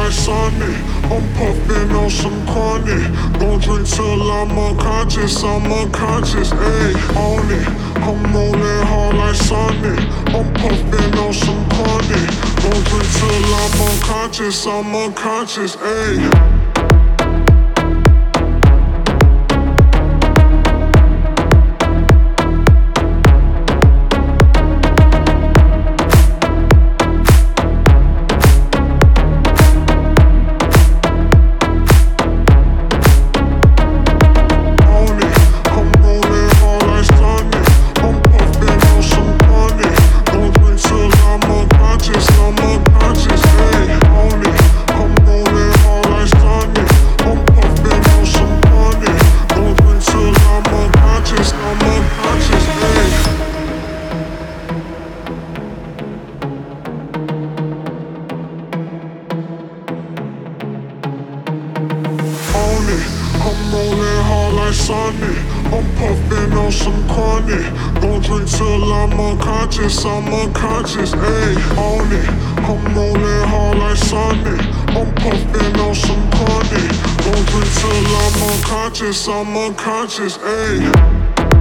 like Sonic. I'm puffing on some chronic. Gon' drink till I'm unconscious, I'm unconscious, ayy, on it. I'm rolling hard like Sonic. I'm puffing on some chronic. Gon' drink till I'm unconscious, I'm unconscious, ayy. I'm rolling hard like Sonic. I'm puffing on some chronic. Gon' drink till I'm unconscious, I'm unconscious, ayy, on it. I'm rolling hard like Sonic. I'm puffing on some chronic. Gon' drink till I'm unconscious, I'm unconscious, ayy.